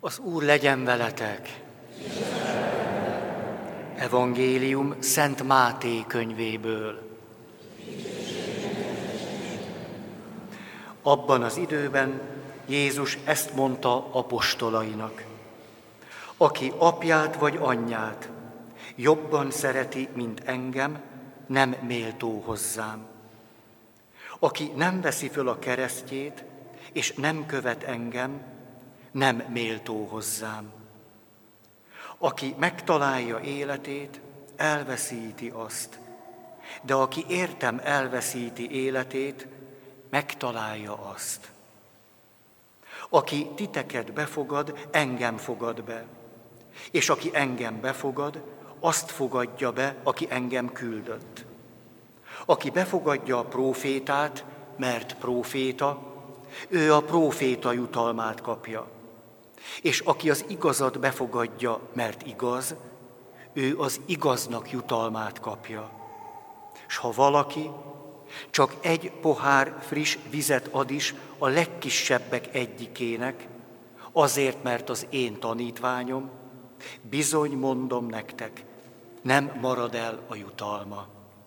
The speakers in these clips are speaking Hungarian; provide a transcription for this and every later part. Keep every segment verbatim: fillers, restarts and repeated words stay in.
Az Úr legyen veletek! Evangélium Szent Máté könyvéből. Abban az időben Jézus ezt mondta apostolainak: aki apját vagy anyját jobban szereti, mint engem, nem méltó hozzám. Aki nem veszi föl a keresztjét, és nem követ engem, nem méltó hozzám. Aki megtalálja életét, elveszíti azt, de aki értem elveszíti életét, megtalálja azt. Aki titeket befogad, engem fogad be, és aki engem befogad, azt fogadja be, aki engem küldött. Aki befogadja a prófétát, mert próféta, ő a próféta jutalmát kapja. És aki az igazat befogadja, mert igaz, ő az igaznak jutalmát kapja. S ha valaki csak egy pohár friss vizet ad is a legkisebbek egyikének, azért, mert az én tanítványom, bizony mondom nektek, nem marad el a jutalma.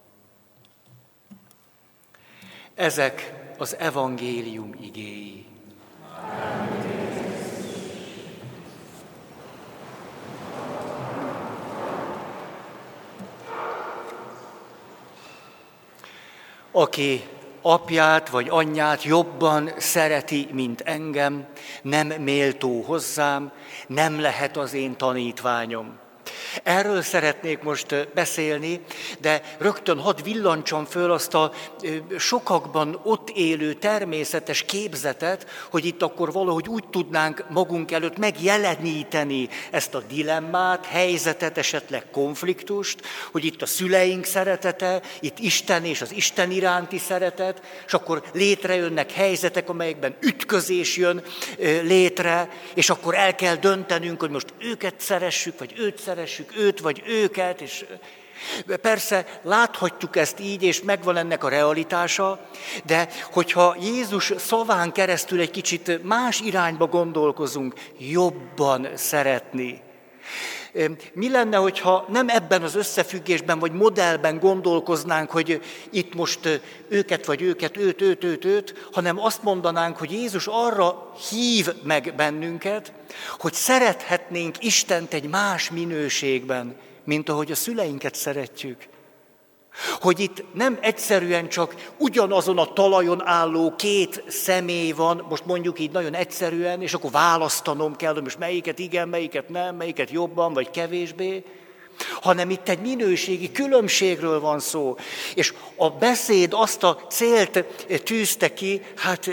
Ezek az evangélium igéi. Aki apját vagy anyját jobban szereti, mint engem, nem méltó hozzám, nem lehet az én tanítványom. Erről szeretnék most beszélni, de rögtön hadd villancsom föl azt a sokakban ott élő természetes képzetet, hogy itt akkor valahogy úgy tudnánk magunk előtt megjeleníteni ezt a dilemmát, helyzetet, esetleg konfliktust, hogy itt a szüleink szeretete, itt Isten és az Isten iránti szeretet, és akkor létrejönnek helyzetek, amelyekben ütközés jön létre, és akkor el kell döntenünk, hogy most őket szeressük, vagy őt szeressük, őt vagy őket, és persze láthatjuk ezt így, és megvan ennek a realitása, de hogyha Jézus szaván keresztül egy kicsit más irányba gondolkozunk, jobban szeretni. Mi lenne, hogyha nem ebben az összefüggésben vagy modellben gondolkoznánk, hogy itt most őket vagy őket, őt, őt, őt, őt, hanem azt mondanánk, hogy Jézus arra hív meg bennünket, hogy szerethetnénk Istent egy más minőségben, mint ahogy a szüleinket szeretjük. Hogy itt nem egyszerűen csak ugyanazon a talajon álló két személy van, most mondjuk így nagyon egyszerűen, és akkor választanom kell, hogy most melyiket igen, melyiket nem, melyiket jobban vagy kevésbé, hanem itt egy minőségi különbségről van szó. És a beszéd azt a célt tűzte ki, hát,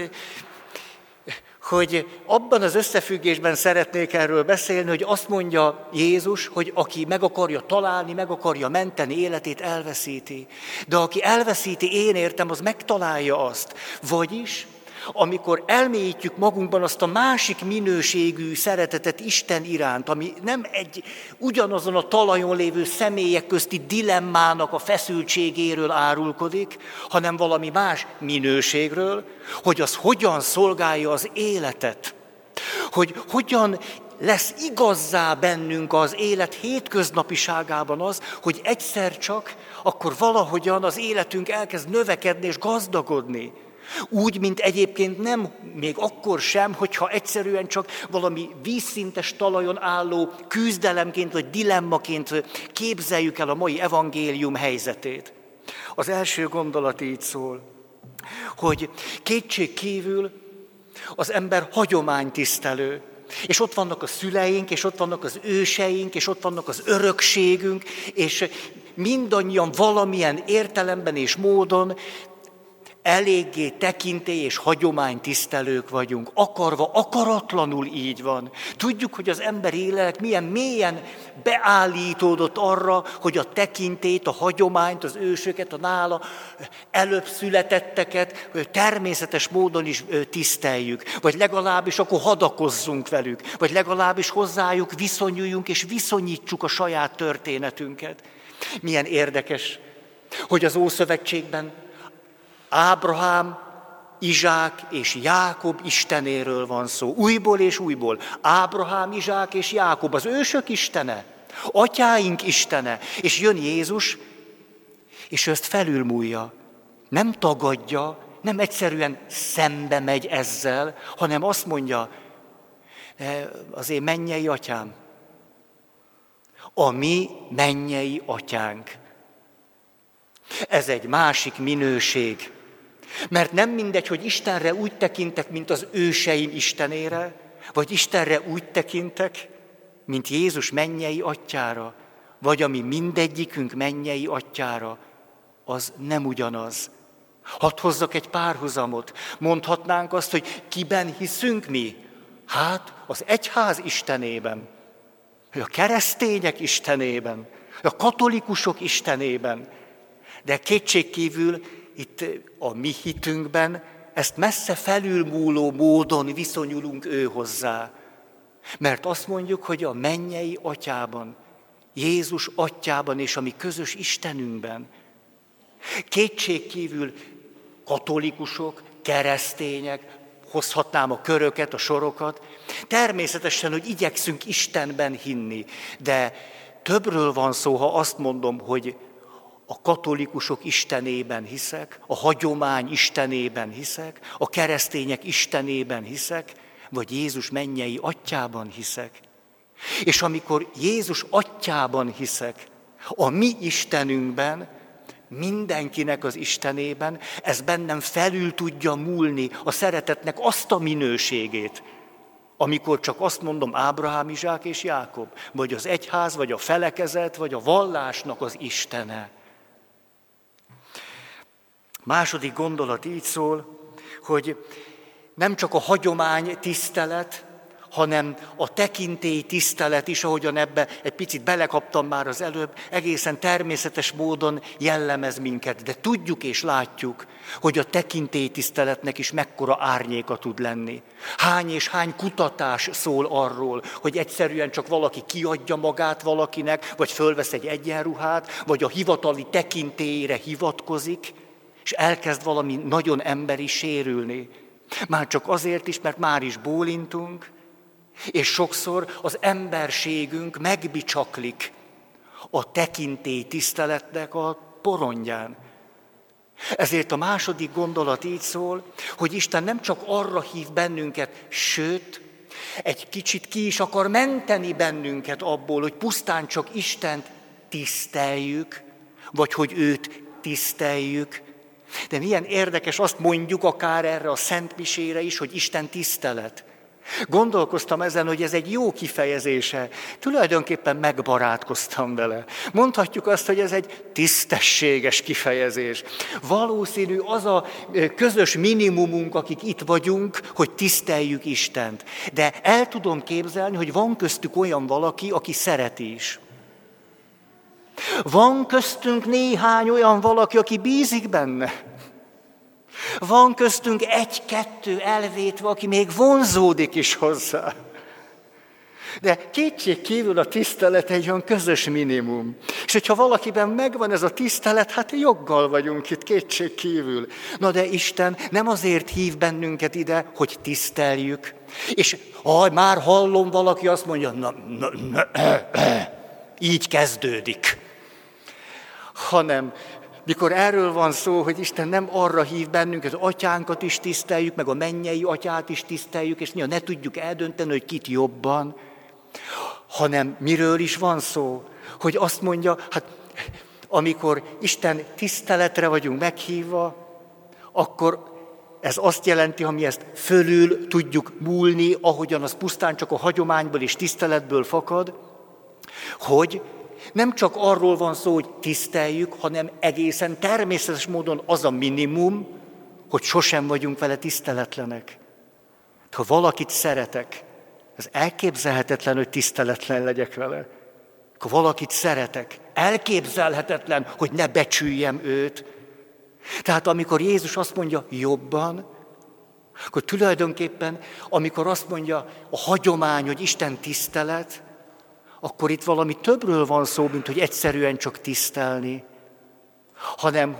hogy abban az összefüggésben szeretnék erről beszélni, hogy azt mondja Jézus, hogy aki meg akarja találni, meg akarja menteni életét, elveszíti. De aki elveszíti, én értem, az megtalálja azt. Vagyis, amikor elmélyítjük magunkban azt a másik minőségű szeretetet Isten iránt, ami nem egy ugyanazon a talajon lévő személyek közti dilemmának a feszültségéről árulkodik, hanem valami más minőségről, hogy az hogyan szolgálja az életet, hogy hogyan lesz igazzá bennünk az élet hétköznapiságában az, hogy egyszer csak akkor valahogyan az életünk elkezd növekedni és gazdagodni. Úgy, mint egyébként nem, még akkor sem, hogyha egyszerűen csak valami vízszintes talajon álló küzdelemként vagy dilemmaként képzeljük el a mai evangélium helyzetét. Az első gondolat így szól, hogy kétség kívül az ember hagyománytisztelő. És ott vannak a szüleink, és ott vannak az őseink, és ott vannak az örökségünk, és mindannyian valamilyen értelemben és módon eléggé tekintély és hagyománytisztelők vagyunk. Akarva, akaratlanul így van. Tudjuk, hogy az emberi lélek milyen mélyen beállítódott arra, hogy a tekintélyt, a hagyományt, az ősöket, a nála előbb születetteket természetes módon is tiszteljük. Vagy legalábbis akkor hadakozzunk velük. Vagy legalábbis hozzájuk viszonyuljunk és viszonyítsuk a saját történetünket. Milyen érdekes, hogy az Ószövetségben Ábrahám Izsák és Jákob Istenéről van szó. Újból és újból. Ábrahám, Izsák és Jákob, az ősök istene, atyáink istene. És jön Jézus, és ő ezt felülmúlja. Nem tagadja, nem egyszerűen szembe megy ezzel, hanem azt mondja, az én mennyei atyám, a mi mennyei atyánk. Ez egy másik minőség. Mert nem mindegy, hogy Istenre úgy tekintek, mint az őseim Istenére, vagy Istenre úgy tekintek, mint Jézus mennyei atyára, vagy ami mindegyikünk mennyei atyára, az nem ugyanaz. Hadd hozzak egy párhuzamot. Mondhatnánk azt, hogy kiben hiszünk mi? Hát az egyház istenében, a keresztények istenében, a katolikusok istenében. De kétségkívül itt a mi hitünkben ezt messze felülmúló módon viszonyulunk ő hozzá. Mert azt mondjuk, hogy a mennyei atyában, Jézus atyában és a mi közös Istenünkben. Kétségkívül katolikusok, keresztények, hozhatnám a köröket, a sorokat. Természetesen, hogy igyekszünk Istenben hinni, de többről van szó, ha azt mondom, hogy a katolikusok istenében hiszek, a hagyomány istenében hiszek, a keresztények istenében hiszek, vagy Jézus mennyei atyában hiszek. És amikor Jézus atyában hiszek, a mi Istenünkben, mindenkinek az Istenében, ez bennem felül tudja múlni a szeretetnek azt a minőségét, amikor csak azt mondom Ábrahám, Izsák és Jákob, vagy az egyház, vagy a felekezet, vagy a vallásnak az Istene. Második gondolat így szól, hogy nem csak a hagyomány tisztelet, hanem a tekintély tisztelet is, ahogyan ebbe egy picit belekaptam már az előbb, egészen természetes módon jellemez minket. De tudjuk és látjuk, hogy a tekintély tiszteletnek is mekkora árnyéka tud lenni. Hány és hány kutatás szól arról, hogy egyszerűen csak valaki kiadja magát valakinek, vagy fölvesz egy egyenruhát, vagy a hivatali tekintélyre hivatkozik, és elkezd valami nagyon emberi sérülni. Már csak azért is, mert már is bólintunk, és sokszor az emberségünk megbicsaklik a tekintély tiszteletnek a porondján. Ezért a második gondolat így szól, hogy Isten nem csak arra hív bennünket, sőt, egy kicsit ki is akar menteni bennünket abból, hogy pusztán csak Istent tiszteljük, vagy hogy őt tiszteljük. De milyen érdekes, azt mondjuk akár erre a szentmisére is, hogy Isten tisztelet. Gondolkoztam ezen, hogy ez egy jó kifejezése. Tulajdonképpen megbarátkoztam vele. Mondhatjuk azt, hogy ez egy tisztességes kifejezés. Valószínű az a közös minimumunk, akik itt vagyunk, hogy tiszteljük Istent. De el tudom képzelni, hogy van köztük olyan valaki, aki szereti is. Van köztünk néhány olyan valaki, aki bízik benne. Van köztünk egy-kettő elvétve, aki még vonzódik is hozzá. De kétség kívül a tisztelet egy olyan közös minimum. És hogyha valakiben megvan ez a tisztelet, hát joggal vagyunk itt, kétség kívül. Na de Isten nem azért hív bennünket ide, hogy tiszteljük. És ha már hallom, valaki azt mondja, na, na, na, így kezdődik. Hanem mikor erről van szó, hogy Isten nem arra hív bennünket, hogy atyánkat is tiszteljük, meg a mennyei atyát is tiszteljük, és ne tudjuk eldönteni, hogy kit jobban, hanem miről is van szó, hogy azt mondja, hát amikor Isten tiszteletre vagyunk meghívva, akkor ez azt jelenti, ha mi ezt fölül tudjuk múlni, ahogyan az pusztán csak a hagyományból és tiszteletből fakad, hogy nem csak arról van szó, hogy tiszteljük, hanem egészen természetes módon az a minimum, hogy sosem vagyunk vele tiszteletlenek. Ha valakit szeretek, ez elképzelhetetlen, hogy tiszteletlen legyek vele. Ha valakit szeretek, elképzelhetetlen, hogy ne becsüljem őt. Tehát amikor Jézus azt mondja jobban, akkor tulajdonképpen, amikor azt mondja a hagyomány, hogy Isten tisztelet, akkor itt valami többről van szó, mint hogy egyszerűen csak tisztelni, hanem hogy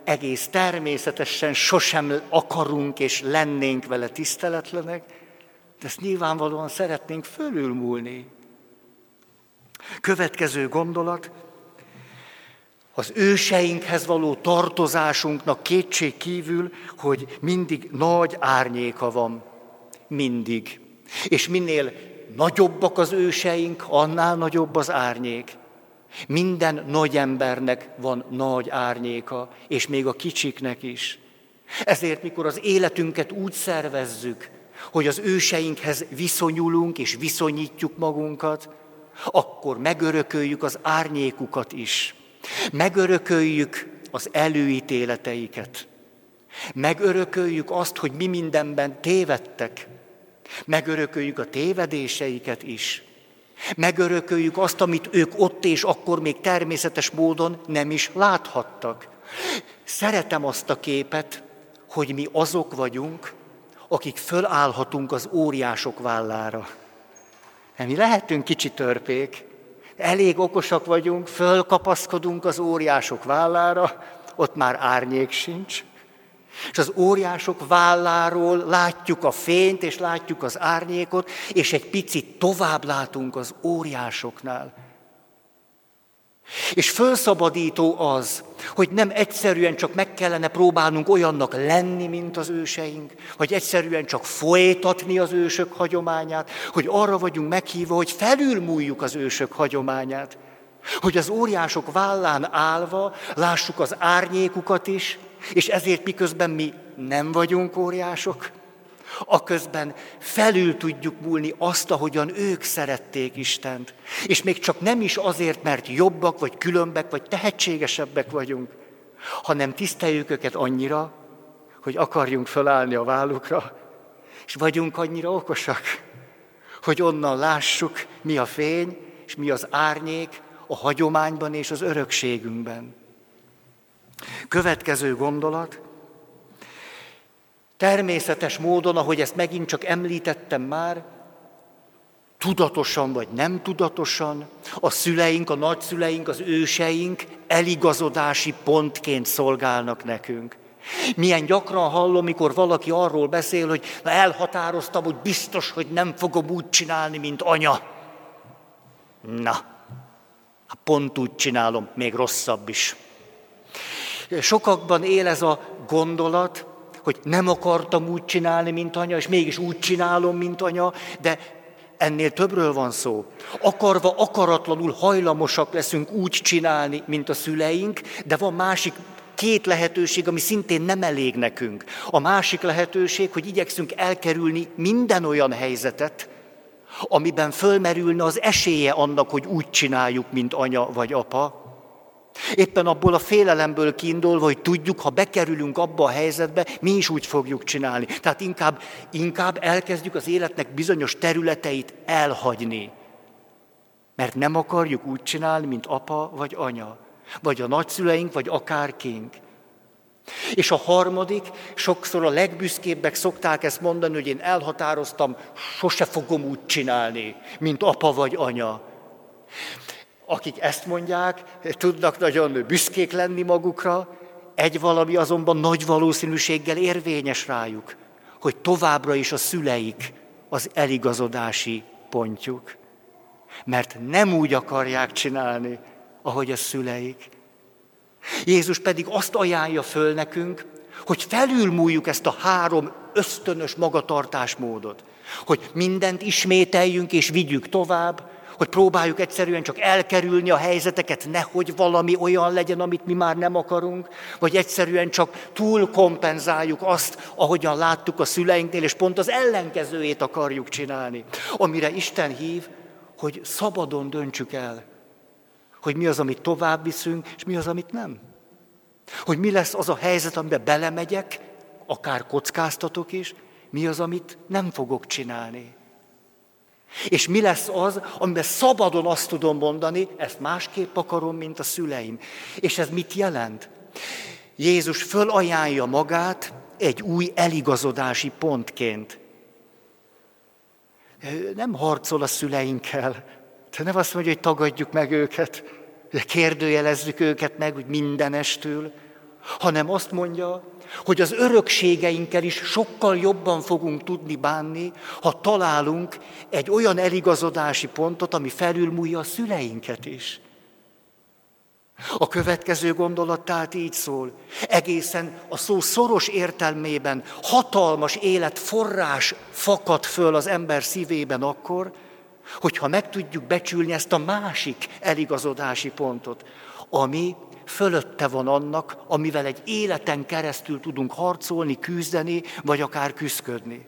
egész természetesen sosem akarunk és lennénk vele tiszteletlenek, de ezt nyilvánvalóan szeretnénk fölülmúlni. Következő gondolat, az őseinkhez való tartozásunknak kétség kívül, hogy mindig nagy árnyéka van. Mindig. És minél nagyobbak az őseink, annál nagyobb az árnyék. Minden nagy embernek van nagy árnyéka, és még a kicsiknek is. Ezért, mikor az életünket úgy szervezzük, hogy az őseinkhez viszonyulunk és viszonyítjuk magunkat, akkor megörököljük az árnyékukat is. Megörököljük az előítéleteiket. Megörököljük azt, hogy mi mindenben tévedtek. Megörököljük a tévedéseiket is. Megörököljük azt, amit ők ott és akkor még természetes módon nem is láthattak. Szeretem azt a képet, hogy mi azok vagyunk, akik fölállhatunk az óriások vállára. Mi lehetünk kicsi törpék, elég okosak vagyunk, fölkapaszkodunk az óriások vállára, ott már árnyék sincs. És az óriások válláról látjuk a fényt, és látjuk az árnyékot, és egy picit tovább látunk az óriásoknál. És fölszabadító az, hogy nem egyszerűen csak meg kellene próbálnunk olyannak lenni, mint az őseink, vagy egyszerűen csak folytatni az ősök hagyományát, hogy arra vagyunk meghívva, hogy felülmúljuk az ősök hagyományát, hogy az óriások vállán állva lássuk az árnyékukat is, és ezért miközben mi nem vagyunk óriások, aközben felül tudjuk múlni azt, ahogyan ők szerették Istent. És még csak nem is azért, mert jobbak, vagy különbek, vagy tehetségesebbek vagyunk, hanem tiszteljük őket annyira, hogy akarjunk fölállni a vállukra, és vagyunk annyira okosak, hogy onnan lássuk, mi a fény, és mi az árnyék a hagyományban és az örökségünkben. Következő gondolat. Természetes módon, ahogy ezt megint csak említettem már, tudatosan vagy nem tudatosan, a szüleink, a nagyszüleink, az őseink eligazodási pontként szolgálnak nekünk. Milyen gyakran hallom, mikor valaki arról beszél, hogy na, elhatároztam, hogy biztos, hogy nem fogom úgy csinálni, mint anya. Na, pont úgy csinálom, még rosszabb is. Sokakban él ez a gondolat, hogy nem akartam úgy csinálni, mint anya, és mégis úgy csinálom, mint anya, de ennél többről van szó. Akarva, akaratlanul hajlamosak leszünk úgy csinálni, mint a szüleink, de van másik két lehetőség, ami szintén nem elég nekünk. A másik lehetőség, hogy igyekszünk elkerülni minden olyan helyzetet, amiben fölmerülne az esélye annak, hogy úgy csináljuk, mint anya vagy apa. Éppen abból a félelemből kiindulva, hogy tudjuk, ha bekerülünk abba a helyzetbe, mi is úgy fogjuk csinálni. Tehát inkább, inkább elkezdjük az életnek bizonyos területeit elhagyni. Mert nem akarjuk úgy csinálni, mint apa vagy anya, vagy a nagyszüleink, vagy akárkink. És a harmadik, sokszor a legbüszkébbek szokták ezt mondani, hogy én elhatároztam, sose fogom úgy csinálni, mint apa vagy anya. Akik ezt mondják, tudnak nagyon büszkék lenni magukra, egy valami azonban nagy valószínűséggel érvényes rájuk, hogy továbbra is a szüleik az eligazodási pontjuk. Mert nem úgy akarják csinálni, ahogy a szüleik. Jézus pedig azt ajánlja föl nekünk, hogy felülmúljuk ezt a három ösztönös magatartásmódot, hogy mindent ismételjünk és vigyük tovább, hogy próbáljuk egyszerűen csak elkerülni a helyzeteket, nehogy valami olyan legyen, amit mi már nem akarunk, vagy egyszerűen csak túl kompenzáljuk azt, ahogyan láttuk a szüleinknél, és pont az ellenkezőjét akarjuk csinálni. Amire Isten hív, hogy szabadon döntsük el, hogy mi az, amit tovább viszünk, és mi az, amit nem. Hogy mi lesz az a helyzet, amiben belemegyek, akár kockáztatok is, mi az, amit nem fogok csinálni. És mi lesz az, amiben szabadon azt tudom mondani, ezt másképp akarom, mint a szüleim. És ez mit jelent? Jézus fölajánlja magát egy új eligazodási pontként. Nem harcol a szüleinkkel, de nem azt mondja, hogy tagadjuk meg őket, kérdőjelezzük őket meg, hogy mindenestül, hanem azt mondja, hogy az örökségeinkkel is sokkal jobban fogunk tudni bánni, ha találunk egy olyan eligazodási pontot, ami felülmúlja a szüleinket is. A következő gondolat tehát így szól. Egészen a szó szoros értelmében hatalmas életforrás fakad föl az ember szívében akkor, hogyha meg tudjuk becsülni ezt a másik eligazodási pontot, ami fölötte van annak, amivel egy életen keresztül tudunk harcolni, küzdeni, vagy akár küszködni.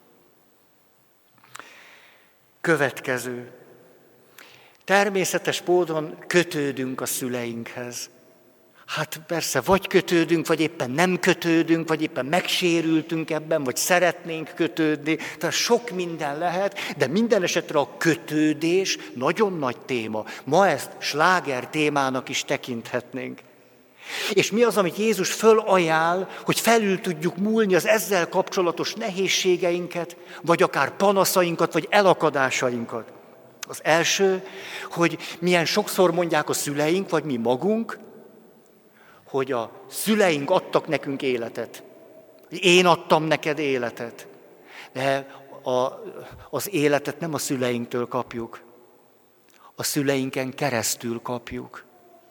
Következő. Természetes módon kötődünk a szüleinkhez. Hát persze, vagy kötődünk, vagy éppen nem kötődünk, vagy éppen megsérültünk ebben, vagy szeretnénk kötődni. Tehát sok minden lehet, de minden esetre a kötődés nagyon nagy téma. Ma ezt sláger témának is tekinthetnénk. És mi az, amit Jézus fölajánl, hogy felül tudjuk múlni az ezzel kapcsolatos nehézségeinket, vagy akár panaszainkat, vagy elakadásainkat? Az első, hogy milyen sokszor mondják a szüleink, vagy mi magunk, hogy a szüleink adtak nekünk életet. Én adtam neked életet. De a, az életet nem a szüleinktől kapjuk. A szüleinken keresztül kapjuk.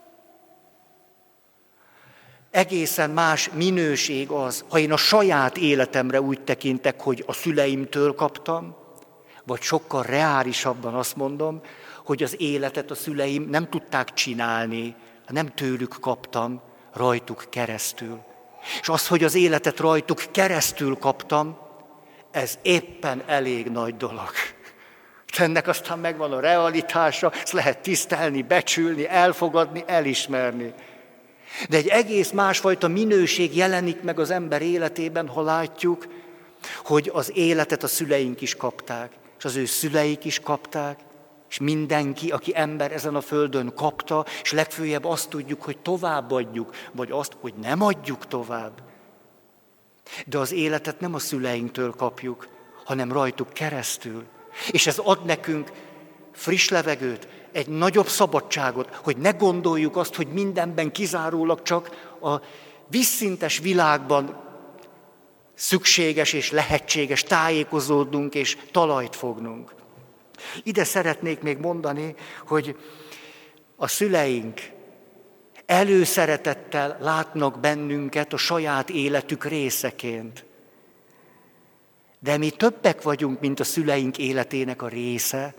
Egészen más minőség az, ha én a saját életemre úgy tekintek, hogy a szüleimtől kaptam, vagy sokkal reálisabban azt mondom, hogy az életet a szüleim nem tudták csinálni, nem tőlük kaptam, rajtuk keresztül. És az, hogy az életet rajtuk keresztül kaptam, ez éppen elég nagy dolog. Ennek aztán megvan a realitása, ezt lehet tisztelni, becsülni, elfogadni, elismerni. De egy egész másfajta minőség jelenik meg az ember életében, ha látjuk, hogy az életet a szüleink is kapták, és az ő szüleik is kapták, és mindenki, aki ember ezen a földön kapta, és legfőjebb azt tudjuk, hogy továbbadjuk, vagy azt, hogy nem adjuk tovább. De az életet nem a szüleinktől kapjuk, hanem rajtuk keresztül. És ez ad nekünk friss levegőt, egy nagyobb szabadságot, hogy ne gondoljuk azt, hogy mindenben kizárólag csak a vízszintes világban szükséges és lehetséges tájékozódnunk és talajt fognunk. Ide szeretnék még mondani, hogy a szüleink előszeretettel látnak bennünket a saját életük részeként. De mi többek vagyunk, mint a szüleink életének a része,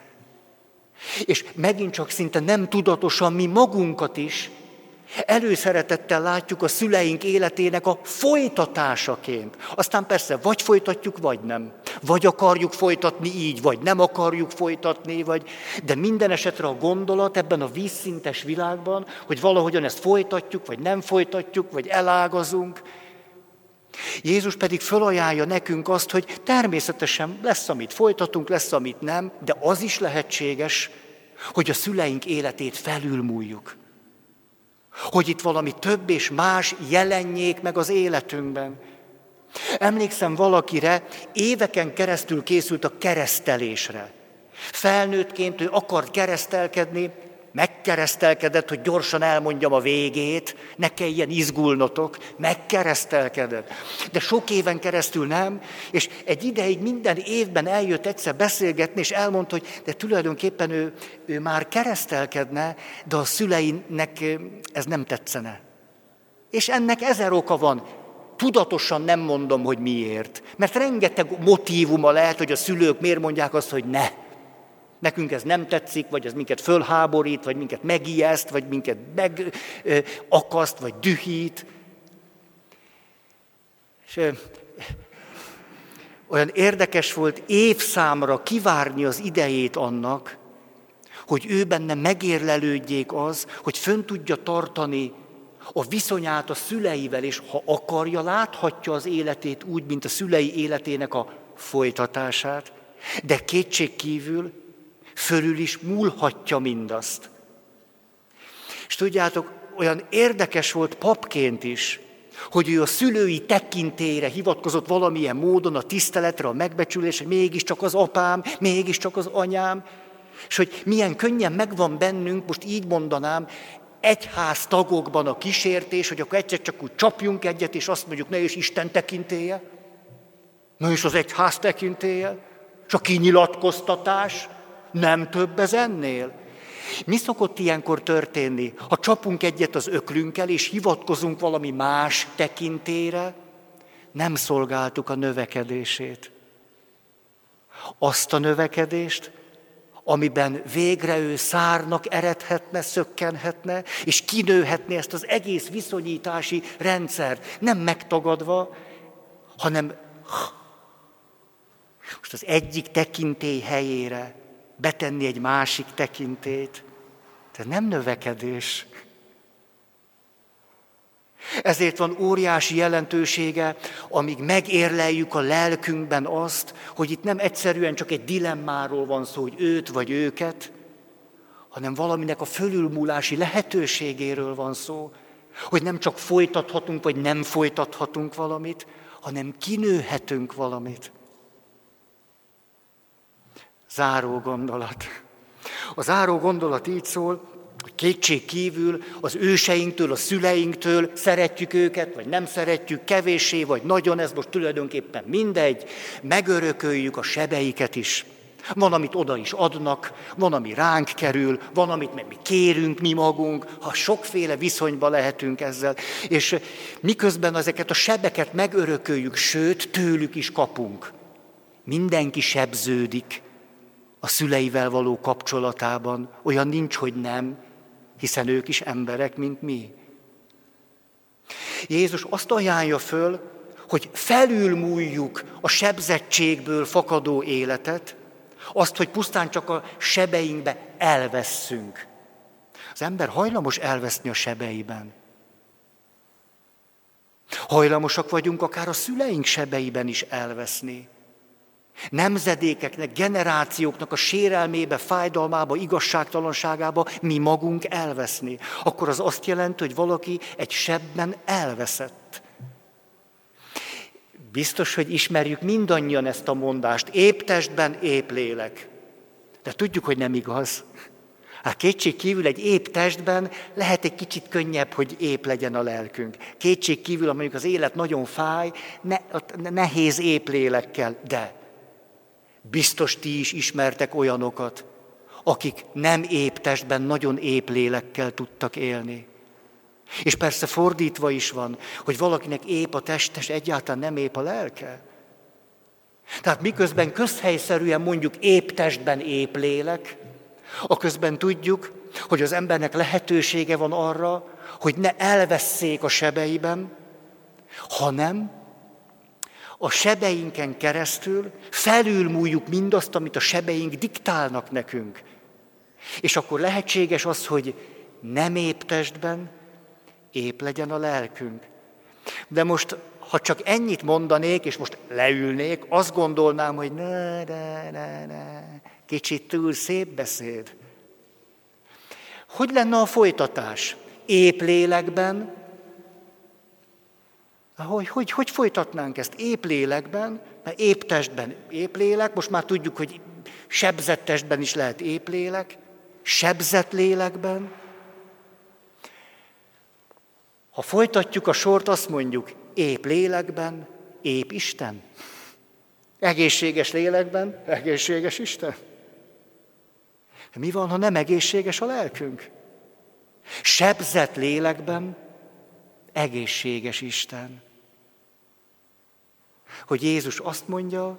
és megint csak szinte nem tudatosan mi magunkat is előszeretettel látjuk a szüleink életének a folytatásaként. Aztán persze vagy folytatjuk, vagy nem. Vagy akarjuk folytatni így, vagy nem akarjuk folytatni, vagy... de minden esetre a gondolat ebben a vízszintes világban, hogy valahogyan ezt folytatjuk, vagy nem folytatjuk, vagy elágazunk. Jézus pedig felajánlja nekünk azt, hogy természetesen lesz, amit folytatunk, lesz, amit nem, de az is lehetséges, hogy a szüleink életét felülmúljuk. Hogy itt valami több és más jelenjék meg az életünkben. Emlékszem valakire, éveken keresztül készült a keresztelésre. Felnőttként ő akart keresztelkedni, megkeresztelkedett, hogy gyorsan elmondjam a végét, ne kelljen izgulnotok, megkeresztelkedett. De sok éven keresztül nem, és egy ideig minden évben eljött egyszer beszélgetni, és elmondta, hogy de tulajdonképpen ő, ő már keresztelkedne, de a szüleinek ez nem tetszene. És ennek ezer oka van. Tudatosan nem mondom, hogy miért. Mert rengeteg motívuma lehet, hogy a szülők miért mondják azt, hogy ne. Nekünk ez nem tetszik, vagy ez minket fölháborít, vagy minket megijeszt, vagy minket megakaszt, vagy dühít. És olyan érdekes volt évszámra kivárni az idejét annak, hogy ő benne megérlelődjék az, hogy fönn tudja tartani a viszonyát a szüleivel, és ha akarja, láthatja az életét úgy, mint a szülei életének a folytatását, de kétségkívül fölül is múlhatja mindazt. És tudjátok, olyan érdekes volt papként is, hogy ő a szülői tekintélyre hivatkozott valamilyen módon, a tiszteletre, a megbecsülésre, mégiscsak az apám, mégiscsak az anyám, és hogy milyen könnyen megvan bennünk, most így mondanám, egyház tagokban a kísértés, hogy akkor egyszer csak úgy csapjunk egyet, és azt mondjuk, ne is Isten tekintélye, na és az egyház tekintélye, és a kinyilatkoztatás, nem több ez ennél. Mi szokott ilyenkor történni? Ha csapunk egyet az öklünkkel, és hivatkozunk valami más tekintélyre, nem szolgáltuk a növekedését. Azt a növekedést, amiben végre ő szárnak eredhetne, szökkenhetne, és kinőhetné ezt az egész viszonyítási rendszert, nem megtagadva, hanem most az egyik tekintély helyére betenni egy másik tekintélyt. Ez nem növekedés. Ezért van óriási jelentősége, amíg megérleljük a lelkünkben azt, hogy itt nem egyszerűen csak egy dilemmáról van szó, hogy őt vagy őket, hanem valaminek a fölülmúlási lehetőségéről van szó, hogy nem csak folytathatunk, vagy nem folytathatunk valamit, hanem kinőhetünk valamit. Záró gondolat. A záró gondolat így szól, hogy kétség kívül az őseinktől, a szüleinktől szeretjük őket, vagy nem szeretjük, kevéssé, vagy nagyon, ez most tulajdonképpen mindegy, megörököljük a sebeiket is. Van, amit oda is adnak, van, ami ránk kerül, van, amit meg mi kérünk mi magunk, ha sokféle viszonyban lehetünk ezzel. És miközben ezeket a sebeket megörököljük, sőt, tőlük is kapunk. Mindenki sebződik a szüleivel való kapcsolatában. Olyan nincs, hogy nem, hiszen ők is emberek, mint mi. Jézus azt ajánlja föl, hogy felülmúljuk a sebzettségből fakadó életet, azt, hogy pusztán csak a sebeinkbe elvesszünk. Az ember hajlamos elveszni a sebeiben. Hajlamosak vagyunk akár a szüleink sebeiben is elveszni. Nemzedékeknek, generációknak a sérelmébe, fájdalmába, igazságtalanságába mi magunk elveszni. Akkor az azt jelenti, hogy valaki egy sebben elveszett. Biztos, hogy ismerjük mindannyian ezt a mondást. Épp testben, épp lélek. De tudjuk, hogy nem igaz. Hát kétség kívül egy épp testben lehet egy kicsit könnyebb, hogy épp legyen a lelkünk. Kétség kívül, mondjuk az élet nagyon fáj, ne, nehéz épp lélekkel, de biztos ti is ismertek olyanokat, akik nem épp testben, nagyon épp lélekkel tudtak élni. És persze fordítva is van, hogy valakinek épp a teste, és egyáltalán nem épp a lelke. Tehát miközben közhelyszerűen mondjuk épp testben, épp lélek, aközben tudjuk, hogy az embernek lehetősége van arra, hogy ne elvesszék a sebeiben, hanem a sebeinken keresztül felülmúljuk mindazt, amit a sebeink diktálnak nekünk. És akkor lehetséges az, hogy nem épp testben, épp legyen a lelkünk. De most, ha csak ennyit mondanék, és most leülnék, azt gondolnám, hogy ne, ne, ne, ne, kicsit túl szép beszéd. Hogy lenne a folytatás? Épp lélekben, Hogy, hogy, hogy folytatnánk ezt? Épp lélekben, mert épp testben épp lélek, most már tudjuk, hogy sebzett testben is lehet épp lélek, sebzett lélekben. Ha folytatjuk a sort, azt mondjuk, épp lélekben, épp Isten. Egészséges lélekben, egészséges Isten. De mi van, ha nem egészséges a lelkünk? Sebzett lélekben, egészséges Isten. Hogy Jézus azt mondja,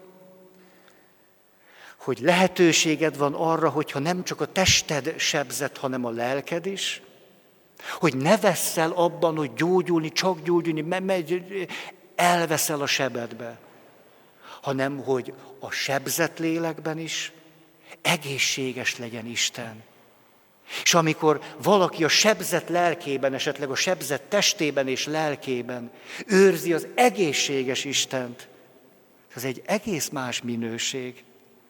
hogy lehetőséged van arra, hogyha nem csak a tested sebzett, hanem a lelked is, hogy ne vesszel abban, hogy gyógyulni, csak gyógyulni, mert elveszel a sebedbe, hanem hogy a sebzett lélekben is egészséges legyen Isten. És amikor valaki a sebzett lelkében, esetleg a sebzett testében és lelkében őrzi az egészséges Istent, ez egy egész más minőség.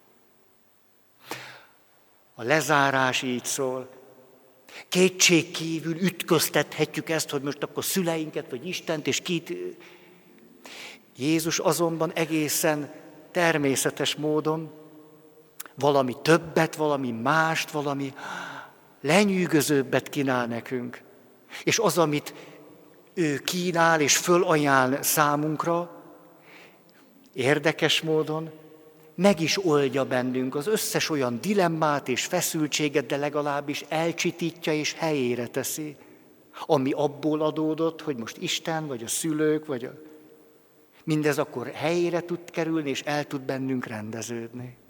A lezárás így szól. Kétség kívül ütköztethetjük ezt, hogy most akkor szüleinket, vagy Istent, és kit... Jézus azonban egészen természetes módon valami többet, valami mást, valami... lenyűgözőbbet kínál nekünk. És az, amit ő kínál és fölajánl számunkra, érdekes módon meg is oldja bennünk az összes olyan dilemmát és feszültséget, de legalábbis elcsitítja és helyére teszi, ami abból adódott, hogy most Isten, vagy a szülők, vagy a... mindez akkor helyére tud kerülni, és el tud bennünk rendeződni.